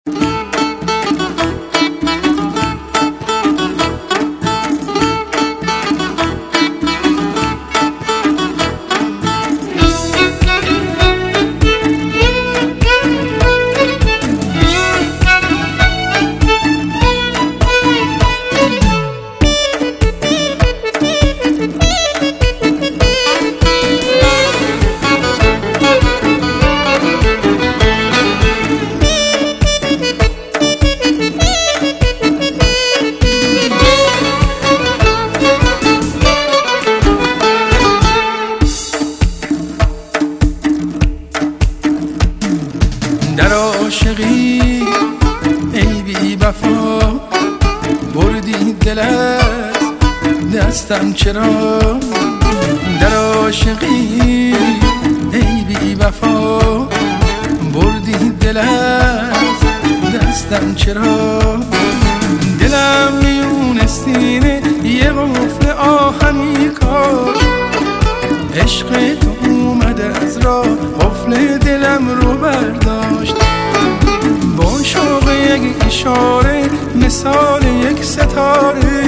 در عاشقی ای بی وفا بردی دل از دستم چرا؟ در عاشقی ای بی وفا بردی دل از دستم چرا؟ دلم میون سینه یه قفل آهنی کاش عشق تو اومد از راه قفل دلم رو برداشت با شوق یک اشاره مثال یک ستاره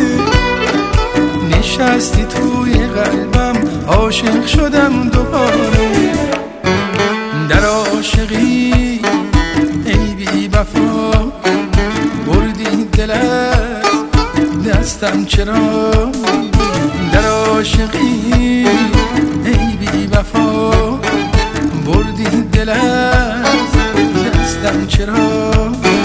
نشستی توی قلبم عاشق شدم دوباره در عاشقی ای بی وفا بردی دل از دستم چرا؟ در عاشقی ای بی وفا بردی دل از دستم چرا؟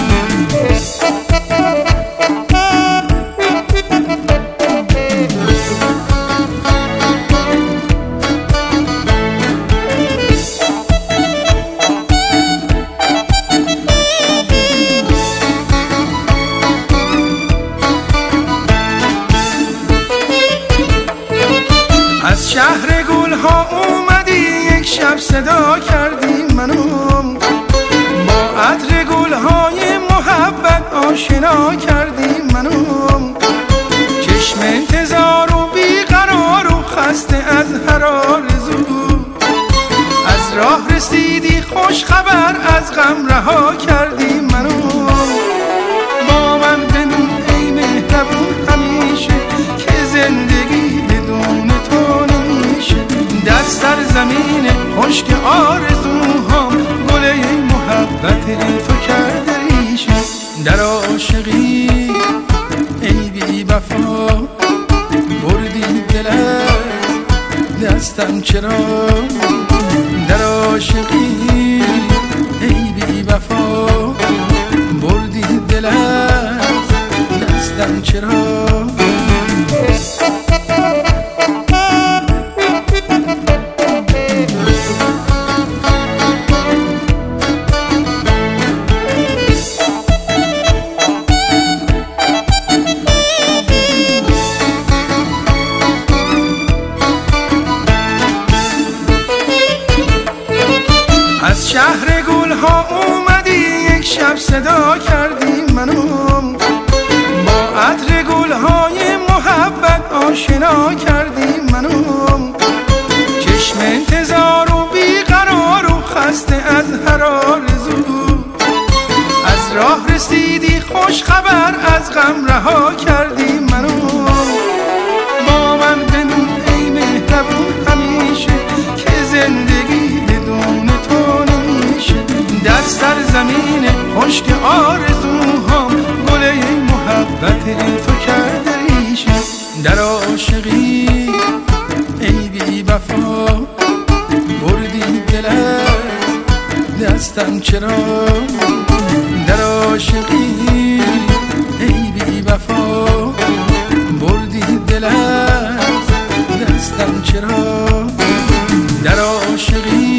از شهر گلها اومدی یک شب صدا کردی منو با عطر گلهای محبت آشنا کردی منو چشم انتظار و بیقرار و خسته از هر آرزو از راه رسیدی خوش خبر از غم رها کردی منو با من بدون ای مهربون همیشه که زندگی بدون تو نمیشه در سرزمین خشک آرزوهام گل محبت تو کرده ریشه در عاشقی ای بی وفا بردی دل از دستم چرا؟ در عاشقی ای بی وفا بردی دل از دستم چرا؟ از شهر گلها اومدی یک شب صدا کردی منو با عطر گلهای محبت آشنا کردی منو چشم انتظار و بیقرار و خسته از هر آرزو از راه رسیدی خوش خبر از غم رها کردی منو با من بدون ای مهربون همیشه که زندگی بدون تو نمیشه در سرزمین خشک آرزوهام گل محبت تو کرده ریشه در عاشقی ای بی وفا بردی دل از دستم چرا؟ در عاشقی ای بی وفا بردی دل از دستم چرا؟ در عاشقی